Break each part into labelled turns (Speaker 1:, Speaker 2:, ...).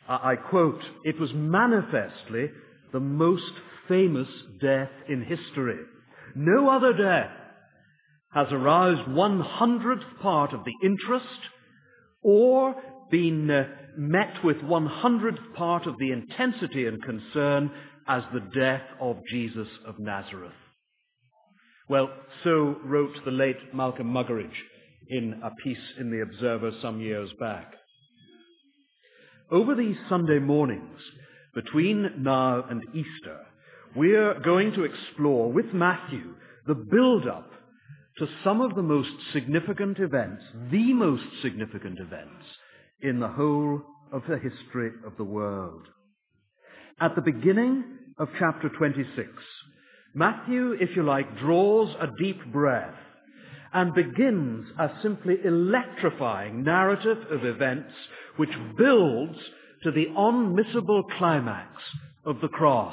Speaker 1: I quote, "It was manifestly the most famous death in history. No other death has aroused 100th part of the interest or been met with 100th part of the intensity and concern as the death of Jesus of Nazareth." Well, so wrote the late Malcolm Muggeridge in a piece in the Observer some years back. Over these Sunday mornings, between now and Easter, we're going to explore with Matthew the build-up to some of the most significant events, the most significant events in the whole of the history of the world. At the beginning of chapter 26, Matthew, if you like, draws a deep breath and begins a simply electrifying narrative of events which builds to the unmissable climax of the cross.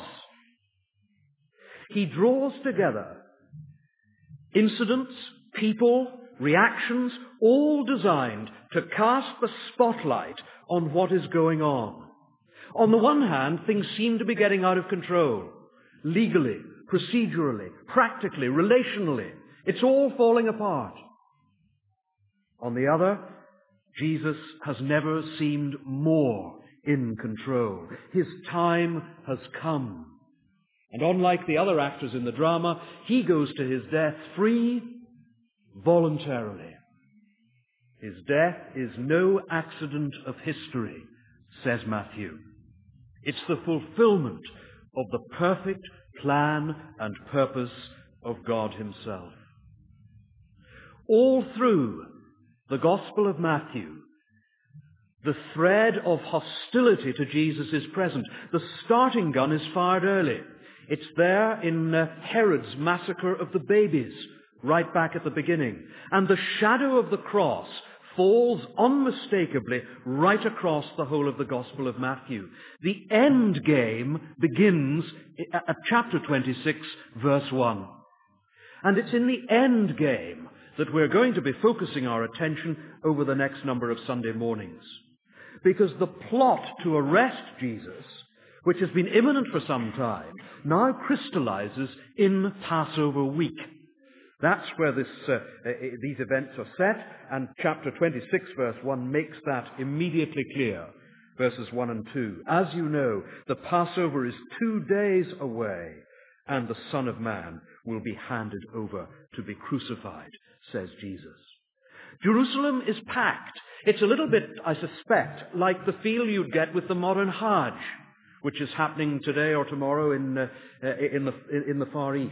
Speaker 1: He draws together incidents, people, reactions, all designed to cast the spotlight on what is going on. On the one hand, things seem to be getting out of control. Legally, procedurally, practically, relationally. It's all falling apart. On the other, Jesus has never seemed more in control. His time has come. And unlike the other actors in the drama, he goes to his death free, voluntarily. His death is no accident of history, says Matthew. It's the fulfillment of the perfect plan and purpose of God himself. All through the Gospel of Matthew, the thread of hostility to Jesus is present. The starting gun is fired early. It's there in Herod's massacre of the babies, right back at the beginning. And the shadow of the cross falls unmistakably right across the whole of the Gospel of Matthew. The end game begins at chapter 26, verse 1. And it's in the end game that we're going to be focusing our attention over the next number of Sunday mornings. Because the plot to arrest Jesus, which has been imminent for some time, now crystallizes in Passover week. That's where these events are set, and chapter 26, verse 1 makes that immediately clear. Verses 1 and 2. As you know, the Passover is 2 days away, and the Son of Man will be handed over to be crucified, says Jesus. Jerusalem is packed. It's a little bit, I suspect, like the feel you'd get with the modern Hajj, which is happening today or tomorrow in the Far East.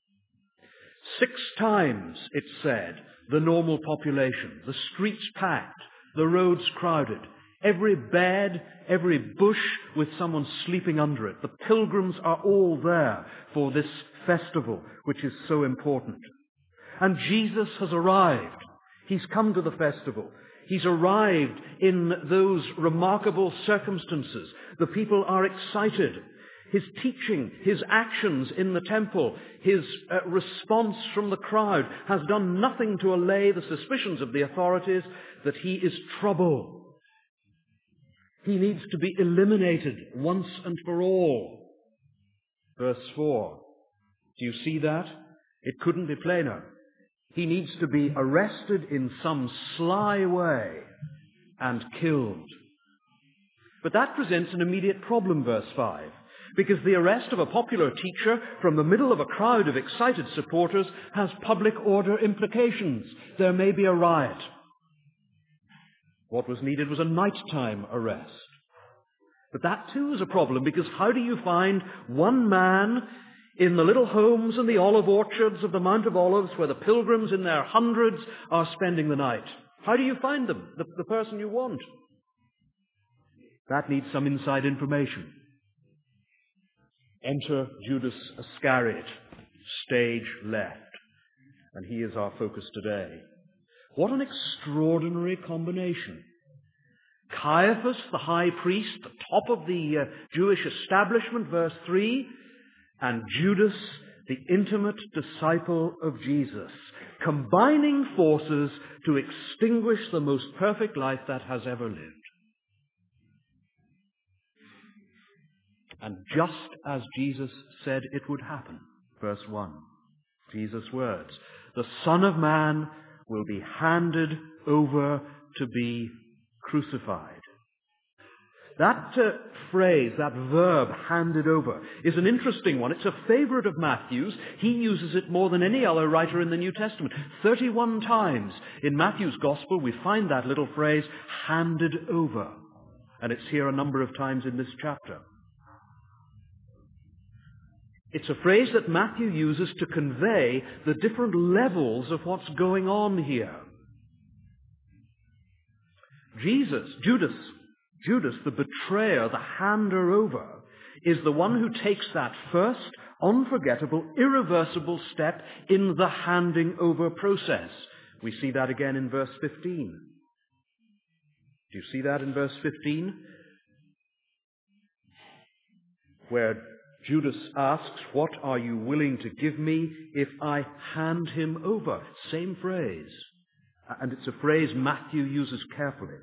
Speaker 1: 6 times, it's said, the normal population, the streets packed, the roads crowded, every bed, every bush with someone sleeping under it. The pilgrims are all there for this festival, which is so important. And Jesus has arrived. He's come to the festival. He's arrived in those remarkable circumstances. The people are excited. His teaching, his actions in the temple, his response from the crowd has done nothing to allay the suspicions of the authorities that he is trouble. He needs to be eliminated once and for all. Verse 4. Do you see that? It couldn't be plainer. He needs to be arrested in some sly way and killed. But that presents an immediate problem, verse 5, because the arrest of a popular teacher from the middle of a crowd of excited supporters has public order implications. There may be a riot. What was needed was a nighttime arrest. But that too is a problem, because how do you find one man in the little homes and the olive orchards of the Mount of Olives where the pilgrims in their hundreds are spending the night? How do you find them, the person you want? That needs some inside information. Enter Judas Iscariot, stage left. And he is our focus today. What an extraordinary combination. Caiaphas, the high priest, the top of the Jewish establishment, verse 3, and Judas, the intimate disciple of Jesus, combining forces to extinguish the most perfect life that has ever lived. And just as Jesus said it would happen, verse 1, Jesus' words, the Son of Man will be handed over to be crucified. That phrase, that verb, handed over, is an interesting one. It's a favorite of Matthew's. He uses it more than any other writer in the New Testament. 31 times in Matthew's Gospel we find that little phrase, handed over. And it's here a number of times in this chapter. It's a phrase that Matthew uses to convey the different levels of what's going on here. Judas, the betrayer, the hander over, is the one who takes that first, unforgettable, irreversible step in the handing over process. We see that again in verse 15. Do you see that in verse 15? Where Judas asks, what are you willing to give me if I hand him over? Same phrase. And it's a phrase Matthew uses carefully.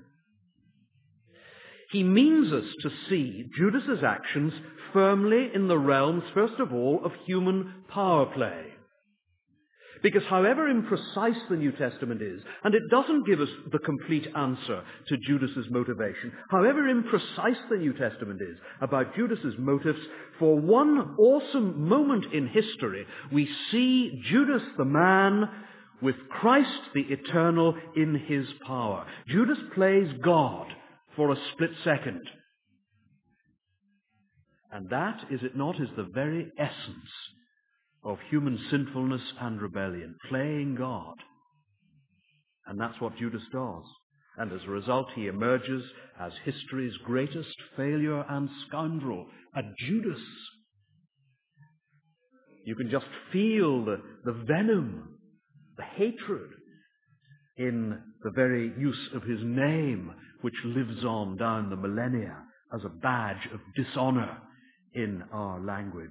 Speaker 1: He means us to see Judas's actions firmly in the realms, first of all, of human power play. Because however imprecise the New Testament is, and it doesn't give us the complete answer to Judas's motivation, however imprecise the New Testament is about Judas's motives, for one awesome moment in history, we see Judas the man with Christ the eternal in his power. Judas plays God for a split second. And that, is it not, is the very essence of human sinfulness and rebellion, playing God. And that's what Judas does. And as a result, he emerges as history's greatest failure and scoundrel, a Judas. You can just feel the venom, the hatred in the very use of his name, which lives on down the millennia as a badge of dishonor in our language.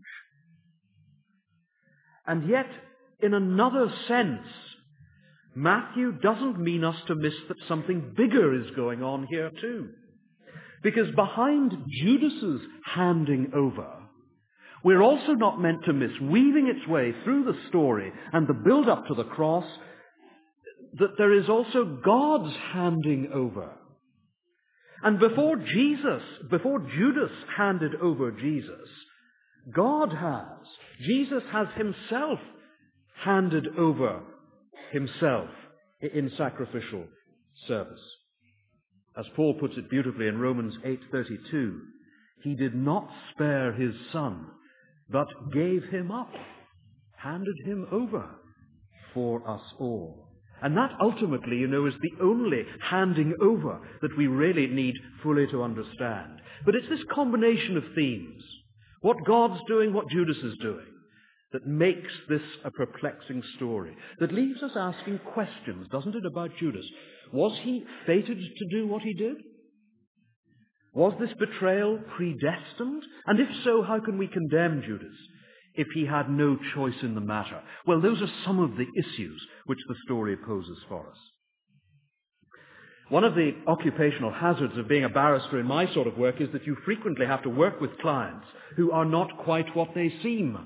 Speaker 1: And yet, in another sense, Matthew doesn't mean us to miss that something bigger is going on here too. Because behind Judas's handing over, we're also not meant to miss, weaving its way through the story and the build-up to the cross, that there is also God's handing over. And before Judas handed over Jesus, God has. Jesus has himself handed over himself in sacrificial service. As Paul puts it beautifully in Romans 8:32, he did not spare his son, but gave him up, handed him over for us all. And that ultimately, is the only handing over that we really need fully to understand. But it's this combination of themes, what God's doing, what Judas is doing, that makes this a perplexing story, that leaves us asking questions, doesn't it, about Judas? Was he fated to do what he did? Was this betrayal predestined? And if so, how can we condemn Judas if he had no choice in the matter? Well, those are some of the issues which the story poses for us. One of the occupational hazards of being a barrister in my sort of work is that you frequently have to work with clients who are not quite what they seem.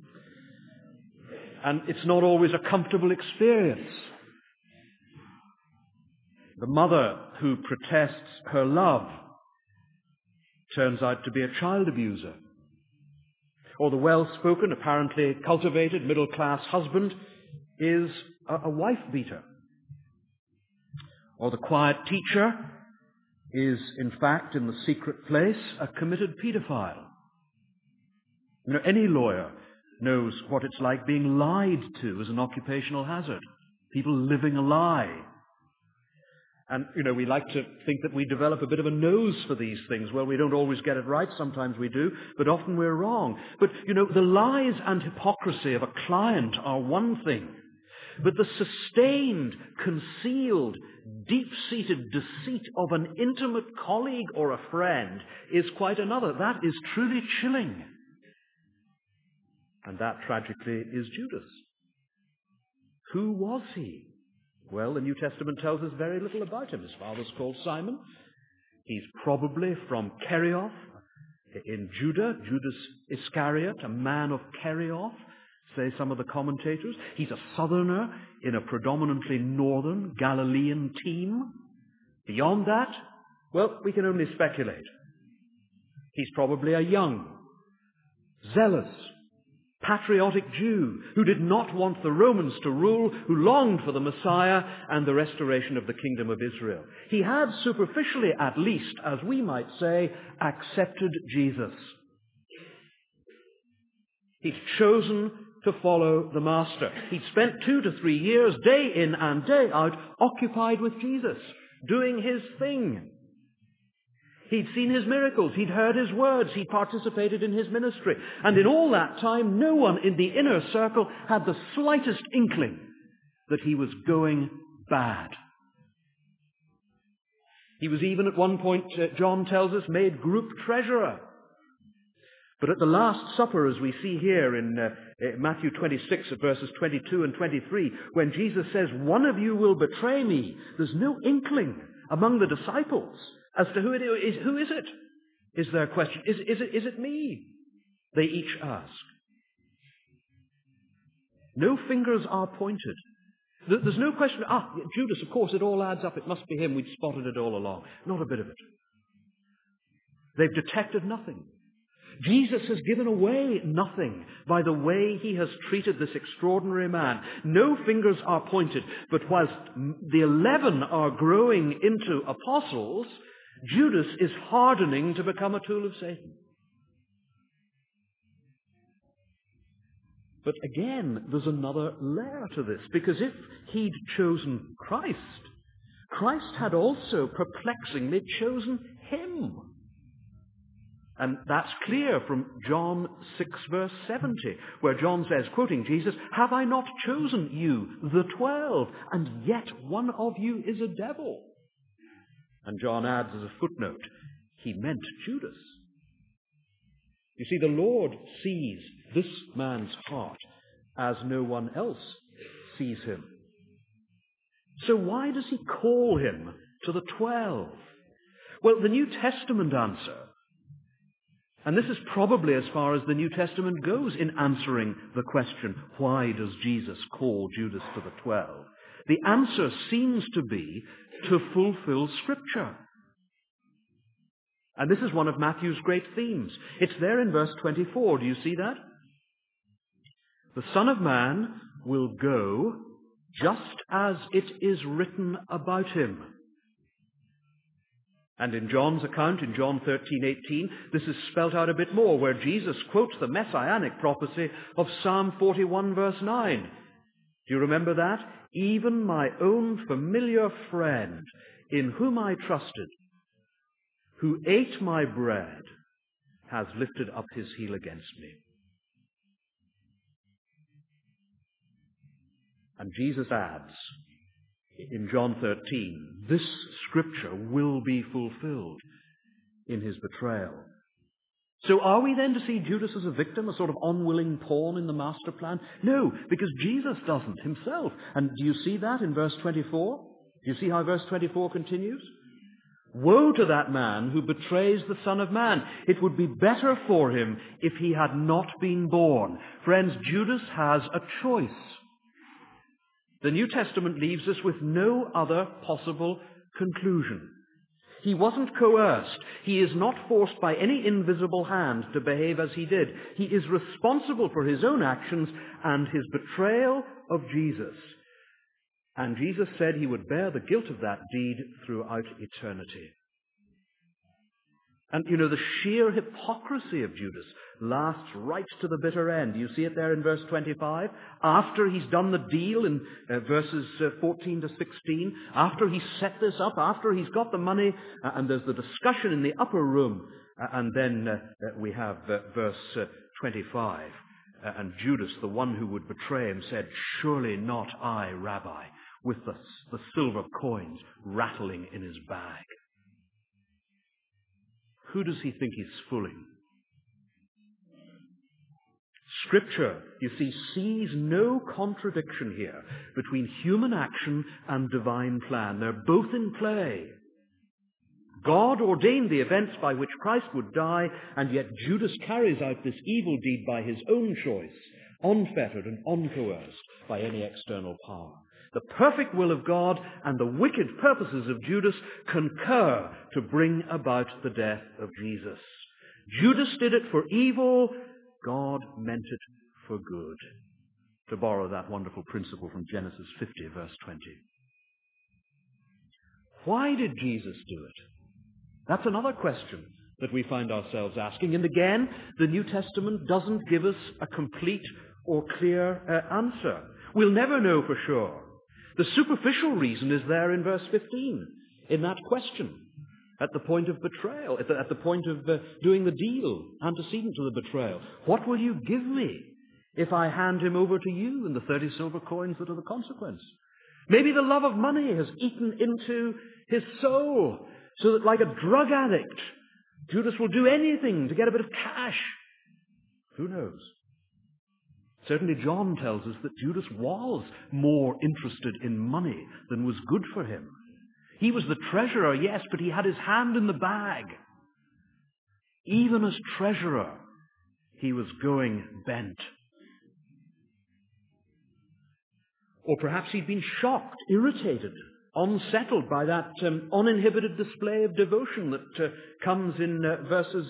Speaker 1: And it's not always a comfortable experience. The mother who protests her love turns out to be a child abuser. Or the well-spoken, apparently cultivated, middle-class husband is a wife-beater. Or the quiet teacher is, in fact, in the secret place, a committed paedophile. Any lawyer knows what it's like being lied to as an occupational hazard. People living a lie. And, we like to think that we develop a bit of a nose for these things. Well, we don't always get it right. Sometimes we do. But often we're wrong. But, the lies and hypocrisy of a client are one thing. But the sustained, concealed, deep-seated deceit of an intimate colleague or a friend is quite another. That is truly chilling. And that, tragically, is Judas. Who was he? Well, the New Testament tells us very little about him. His father's called Simon. He's probably from Kerioth in Judas Iscariot, a man of Kerioth, say some of the commentators. He's a southerner in a predominantly northern Galilean team. Beyond that, well, we can only speculate. He's probably a young, zealous, patriotic Jew who did not want the Romans to rule, who longed for the Messiah and the restoration of the kingdom of Israel. He had superficially, at least, as we might say, accepted Jesus. He'd chosen to follow the Master. He'd spent 2 to 3 years, day in and day out, occupied with Jesus, doing his thing. He'd seen his miracles, he'd heard his words, he'd participated in his ministry. And in all that time, no one in the inner circle had the slightest inkling that he was going bad. He was even at one point, John tells us, made group treasurer. But at the Last Supper, as we see here in Matthew 26, at verses 22 and 23, when Jesus says, "One of you will betray me," there's no inkling among the disciples as to who it is. Who is it? Is their question. Is it me? They each ask. No fingers are pointed. There's no question, Judas, of course, it all adds up. It must be him. We'd spotted it all along. Not a bit of it. They've detected nothing. Jesus has given away nothing by the way he has treated this extraordinary man. No fingers are pointed, but whilst the 11 are growing into apostles, Judas is hardening to become a tool of Satan. But again, there's another layer to this, because if he'd chosen Christ, Christ had also perplexingly chosen him. And that's clear from John 6, verse 70, where John says, quoting Jesus, "Have I not chosen you, the 12, and yet one of you is a devil?" And John adds as a footnote, he meant Judas. You see, the Lord sees this man's heart as no one else sees him. So why does he call him to the 12? Well, the New Testament answer, and this is probably as far as the New Testament goes in answering the question, why does Jesus call Judas to the 12? The answer seems to be to fulfill Scripture. And this is one of Matthew's great themes. It's there in verse 24. Do you see that? The Son of Man will go just as it is written about him. And in John's account, in John 13:18, this is spelt out a bit more, where Jesus quotes the messianic prophecy of Psalm 41, verse 9. Do you remember that? "Even my own familiar friend, in whom I trusted, who ate my bread, has lifted up his heel against me." And Jesus adds, in John 13, this scripture will be fulfilled in his betrayal. So are we then to see Judas as a victim, a sort of unwilling pawn in the master plan? No, because Jesus doesn't himself. And do you see that in verse 24? Do you see how verse 24 continues? "Woe to that man who betrays the Son of Man. It would be better for him if he had not been born." Friends, Judas has a choice. The New Testament leaves us with no other possible conclusion. He wasn't coerced. He is not forced by any invisible hand to behave as he did. He is responsible for his own actions and his betrayal of Jesus. And Jesus said he would bear the guilt of that deed throughout eternity. And, the sheer hypocrisy of Judas lasts right to the bitter end. You see it there in verse 25. After he's done the deal in verses 14 to 16, after he's set this up, after he's got the money, and there's the discussion in the upper room, and then we have verse 25. And Judas, the one who would betray him, said, "Surely not I, Rabbi," with the silver coins rattling in his bag. Who does he think he's fooling? Scripture, you see, sees no contradiction here between human action and divine plan. They're both in play. God ordained the events by which Christ would die, and yet Judas carries out this evil deed by his own choice, unfettered and uncoerced by any external power. The perfect will of God and the wicked purposes of Judas concur to bring about the death of Jesus. Judas did it for evil. God meant it for good. To borrow that wonderful principle from Genesis 50, verse 20. Why did Jesus do it? That's another question that we find ourselves asking. And again, the New Testament doesn't give us a complete or clear answer. We'll never know for sure. The superficial reason is there in verse 15, in that question, at the point of betrayal, at the point of doing the deal, antecedent to the betrayal. What will you give me if I hand him over to you and the 30 silver coins that are the consequence? Maybe the love of money has eaten into his soul, so that like a drug addict, Judas will do anything to get a bit of cash. Who knows? Certainly John tells us that Judas was more interested in money than was good for him. He was the treasurer, yes, but he had his hand in the bag. Even as treasurer, he was going bent. Or perhaps he'd been shocked, irritated, unsettled by that uninhibited display of devotion that comes in verses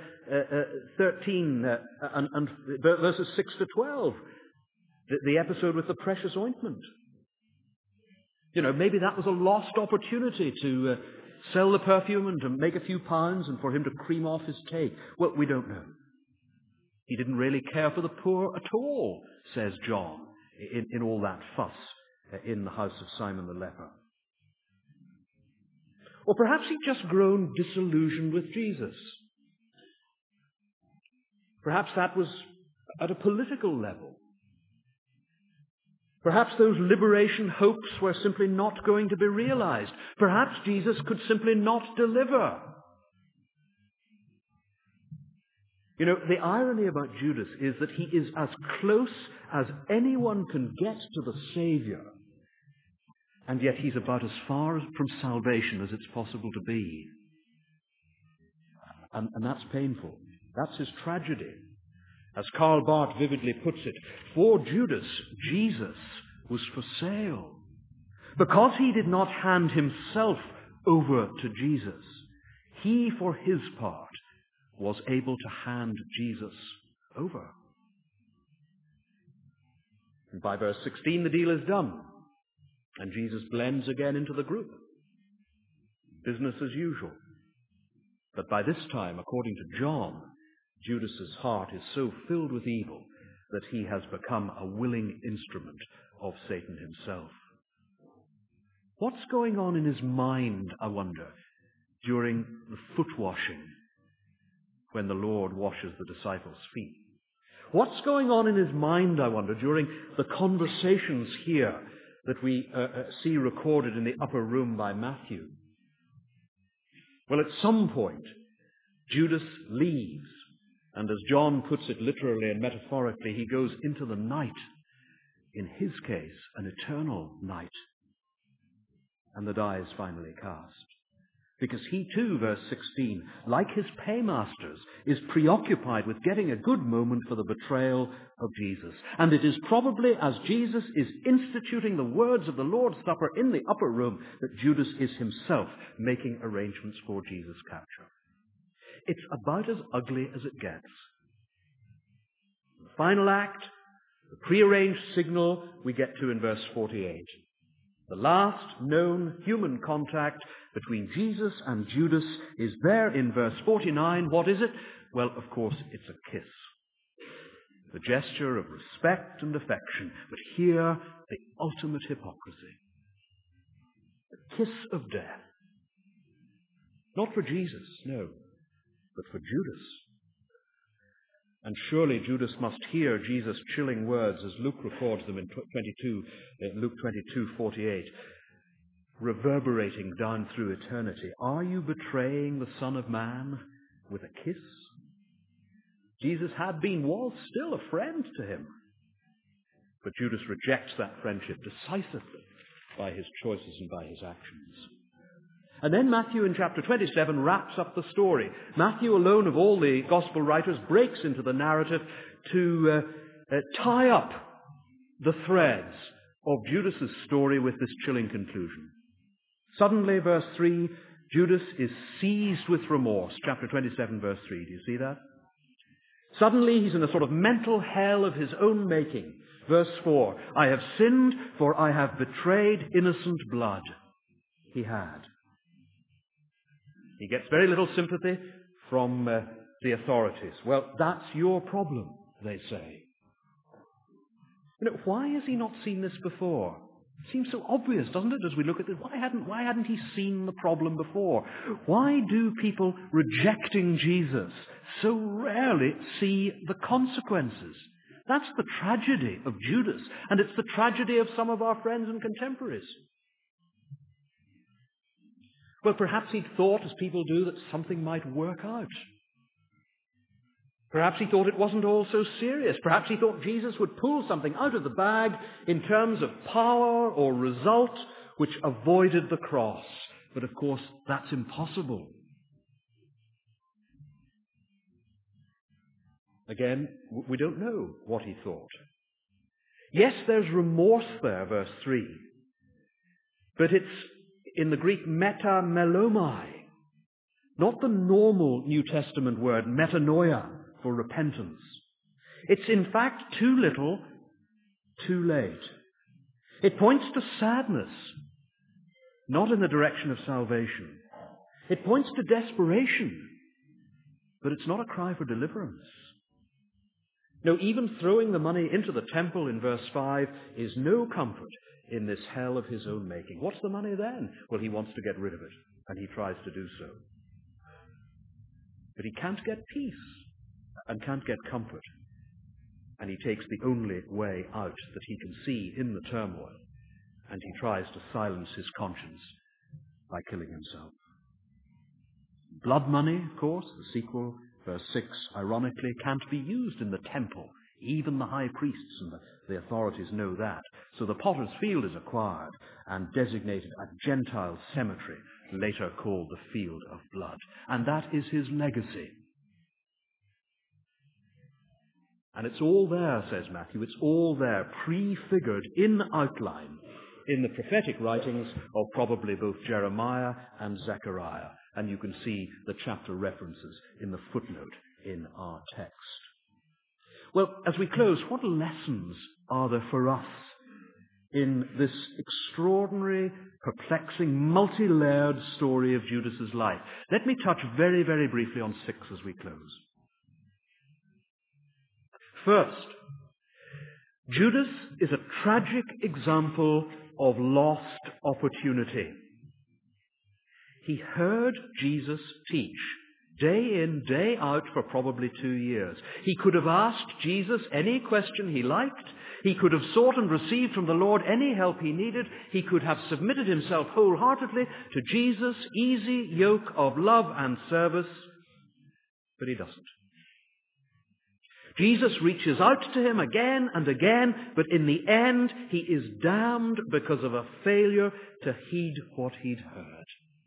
Speaker 1: 13 and verses 6 to 12. The episode with the precious ointment. You know, maybe that was a lost opportunity to sell the perfume and to make a few pounds and for him to cream off his take. Well, we don't know. He didn't really care for the poor at all, says John, in all that fuss in the house of Simon the leper. Or perhaps he'd just grown disillusioned with Jesus. Perhaps that was at a political level. Perhaps those liberation hopes were simply not going to be realized. Perhaps Jesus could simply not deliver. You know, the irony about Judas is that he is as close as anyone can get to the Savior, and yet he's about as far from salvation as it's possible to be. And that's painful. That's his tragedy. As Karl Barth vividly puts it, for Judas, Jesus was for sale. Because he did not hand himself over to Jesus, he, for his part, was able to hand Jesus over. And by verse 16, the deal is done, and Jesus blends again into the group. Business as usual. But by this time, according to John, Judas's heart is so filled with evil that he has become a willing instrument of Satan himself. What's going on in his mind, I wonder, during the foot washing when the Lord washes the disciples' feet? What's going on in his mind, I wonder, during the conversations here that we see recorded in the upper room by Matthew? Well, at some point, Judas leaves, and as John puts it literally and metaphorically, he goes into the night, in his case, an eternal night, and the die is finally cast. Because he too, verse 16, like his paymasters, is preoccupied with getting a good moment for the betrayal of Jesus. And it is probably as Jesus is instituting the words of the Lord's Supper in the upper room that Judas is himself making arrangements for Jesus' capture. It's about as ugly as it gets. The final act, the prearranged signal, we get to in verse 48. The last known human contact between Jesus and Judas is there in verse 49. What is it? Well, of course, it's a kiss. The gesture of respect and affection, but here, the ultimate hypocrisy. The kiss of death. Not for Jesus, no, but for Judas. And surely Judas must hear Jesus' chilling words as Luke records them in Luke 22:48, reverberating down through eternity. Are you betraying the Son of Man with a kiss? Jesus was still a friend to him. But Judas rejects that friendship decisively by his choices and by his actions. And then Matthew in chapter 27 wraps up the story. Matthew alone of all the gospel writers breaks into the narrative to tie up the threads of Judas's story with this chilling conclusion. Suddenly, verse 3, Judas is seized with remorse. Chapter 27, verse 3. Do you see that? Suddenly, he's in a sort of mental hell of his own making. Verse 4, I have sinned, for I have betrayed innocent blood. He had. He gets very little sympathy from the authorities. Well, that's your problem, they say. Why has he not seen this before? It seems so obvious, doesn't it, as we look at this? Why hadn't he seen the problem before? Why do people rejecting Jesus so rarely see the consequences? That's the tragedy of Judas, and it's the tragedy of some of our friends and contemporaries. Well, perhaps he'd thought, as people do, that something might work out. Perhaps he thought it wasn't all so serious. Perhaps he thought Jesus would pull something out of the bag in terms of power or result which avoided the cross. But of course, that's impossible. Again, we don't know what he thought. Yes, there's remorse there, verse 3. But it's in the Greek metamelomai, not the normal New Testament word metanoia for repentance. It's in fact too little, too late. It points to sadness, not in the direction of salvation. It points to desperation, but it's not a cry for deliverance. No, even throwing the money into the temple in verse 5 is no comfort in this hell of his own making. What's the money then? Well, he wants to get rid of it, and he tries to do so. But he can't get peace and can't get comfort. And he takes the only way out that he can see in the turmoil, and he tries to silence his conscience by killing himself. Blood money, of course, the sequel, verse 6, ironically, can't be used in the temple. Even the high priests and the authorities know that. So the potter's field is acquired and designated a Gentile cemetery, later called the Field of Blood. And that is his legacy. And it's all there, says Matthew, it's all there, prefigured in outline in the prophetic writings of probably both Jeremiah and Zechariah. And you can see the chapter references in the footnote in our text. Well, as we close, what lessons are there for us in this extraordinary, perplexing, multi-layered story of Judas's life? Let me touch very, very briefly on 6 as we close. First, Judas is a tragic example of lost opportunity. He heard Jesus teach day in, day out for probably 2 years. He could have asked Jesus any question he liked. He could have sought and received from the Lord any help he needed. He could have submitted himself wholeheartedly to Jesus' easy yoke of love and service. But he doesn't. Jesus reaches out to him again and again, but in the end he is damned because of a failure to heed what he'd heard.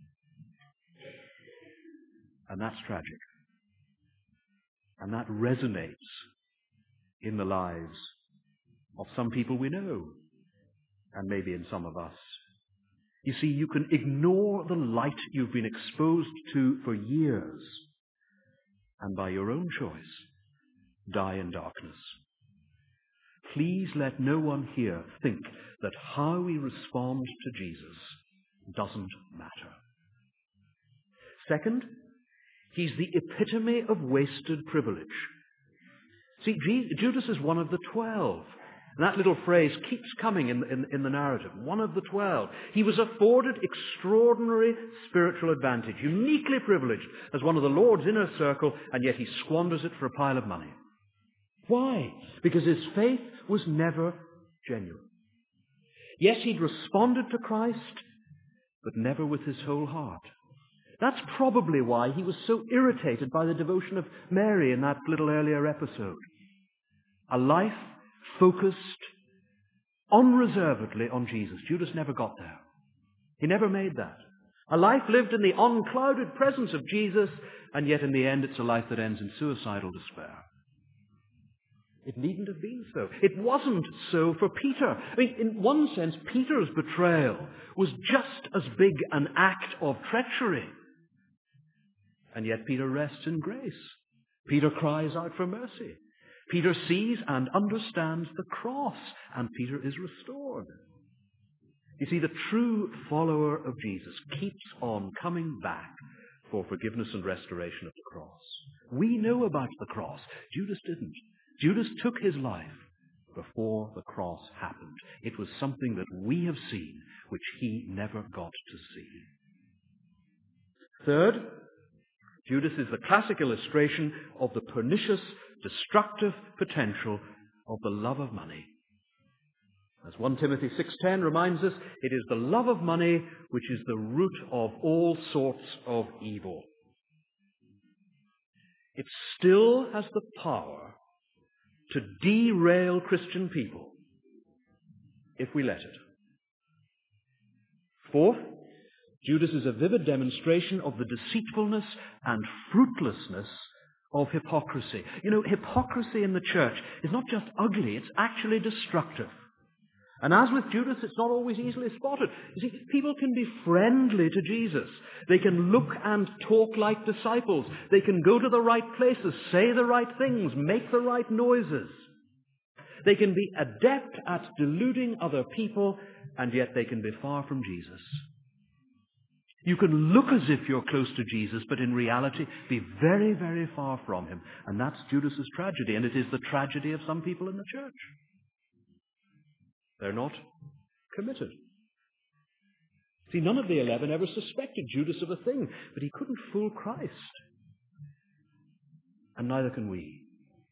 Speaker 1: And that's tragic. And that resonates in the lives of some people we know, and maybe in some of us. You see, you can ignore the light you've been exposed to for years, and by your own choice, die in darkness. Please let no one here think that how we respond to Jesus doesn't matter. Second, he's the epitome of wasted privilege. See, Judas is one of the 12. And that little phrase keeps coming in the narrative. One of the 12. He was afforded extraordinary spiritual advantage, uniquely privileged as one of the Lord's inner circle, and yet he squanders it for a pile of money. Why? Because his faith was never genuine. Yes, he'd responded to Christ, but never with his whole heart. That's probably why he was so irritated by the devotion of Mary in that little earlier episode. A life focused unreservedly on Jesus. Judas never got there. He never made that. A life lived in the unclouded presence of Jesus, and yet in the end it's a life that ends in suicidal despair. It needn't have been so. It wasn't so for Peter. I mean, in one sense, Peter's betrayal was just as big an act of treachery. And yet Peter rests in grace. Peter cries out for mercy. Peter sees and understands the cross, and Peter is restored. You see, the true follower of Jesus keeps on coming back for forgiveness and restoration of the cross. We know about the cross. Judas didn't. Judas took his life before the cross happened. It was something that we have seen, which he never got to see. Third, Judas is the classic illustration of the pernicious, destructive potential of the love of money. As 1 Timothy 6:10 reminds us, it is the love of money which is the root of all sorts of evil. It still has the power to derail Christian people if we let it. Fourth, Judas is a vivid demonstration of the deceitfulness and fruitlessness of hypocrisy. You know, hypocrisy in the church is not just ugly, it's actually destructive. And as with Judas, it's not always easily spotted. You see, people can be friendly to Jesus. They can look and talk like disciples. They can go to the right places, say the right things, make the right noises. They can be adept at deluding other people, and yet they can be far from Jesus. You can look as if you're close to Jesus, but in reality be very, very far from him. And that's Judas's tragedy, and it is the tragedy of some people in the church. They're not committed. See, none of the 11 ever suspected Judas of a thing, but he couldn't fool Christ. And neither can we.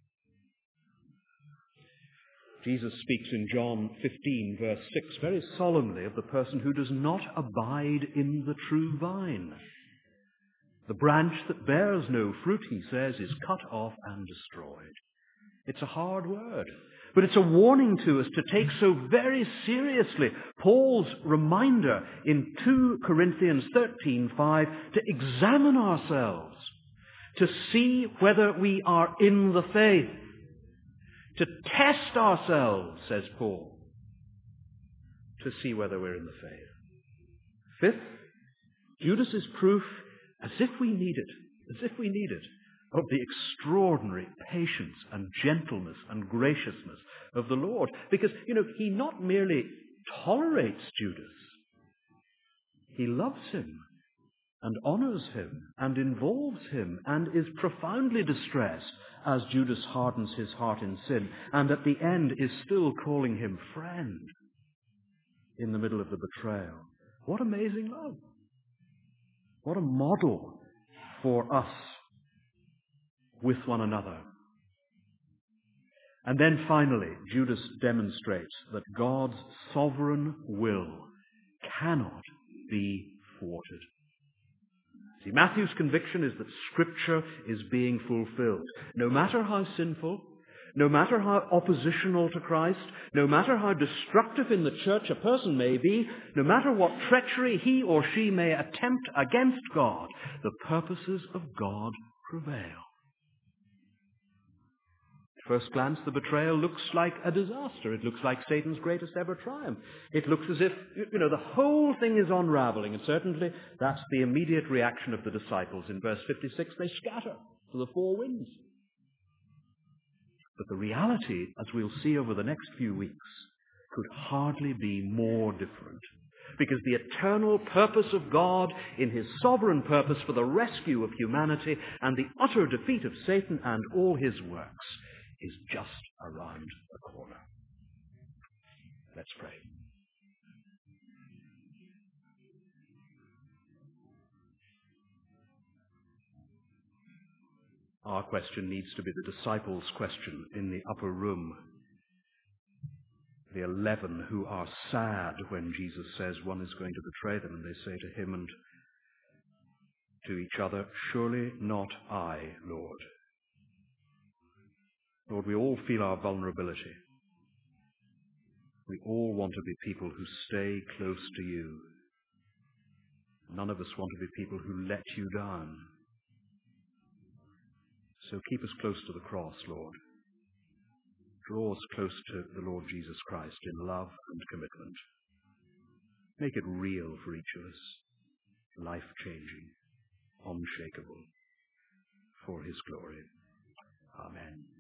Speaker 1: Jesus speaks in John 15, verse 6, very solemnly of the person who does not abide in the true vine. The branch that bears no fruit, he says, is cut off and destroyed. It's a hard word. But it's a warning to us to take so very seriously Paul's reminder in 2 Corinthians 13:5 to examine ourselves, to see whether we are in the faith, to test ourselves, says Paul, to see whether we're in the faith. Fifth, Judas is proof, as if we need it, of the extraordinary patience and gentleness and graciousness of the Lord. Because, he not merely tolerates Judas, he loves him and honors him and involves him and is profoundly distressed as Judas hardens his heart in sin and at the end is still calling him friend in the middle of the betrayal. What amazing love. What a model for us with one another. And then finally, Judas demonstrates that God's sovereign will cannot be thwarted. See, Matthew's conviction is that Scripture is being fulfilled. No matter how sinful, no matter how oppositional to Christ, no matter how destructive in the church a person may be, no matter what treachery he or she may attempt against God, the purposes of God prevail. At first glance, the betrayal looks like a disaster. It looks like Satan's greatest ever triumph. It looks as if, the whole thing is unraveling, and certainly that's the immediate reaction of the disciples. In verse 56, they scatter to the four winds. But the reality, as we'll see over the next few weeks, could hardly be more different. Because the eternal purpose of God in his sovereign purpose for the rescue of humanity and the utter defeat of Satan and all his works is just around the corner. Let's pray. Our question needs to be the disciples' question in the upper room. The 11 who are sad when Jesus says one is going to betray them, and they say to him and to each other, "Surely not I, Lord." Lord, we all feel our vulnerability. We all want to be people who stay close to you. None of us want to be people who let you down. So keep us close to the cross, Lord. Draw us close to the Lord Jesus Christ in love and commitment. Make it real for each of us, life-changing, unshakable, for his glory. Amen.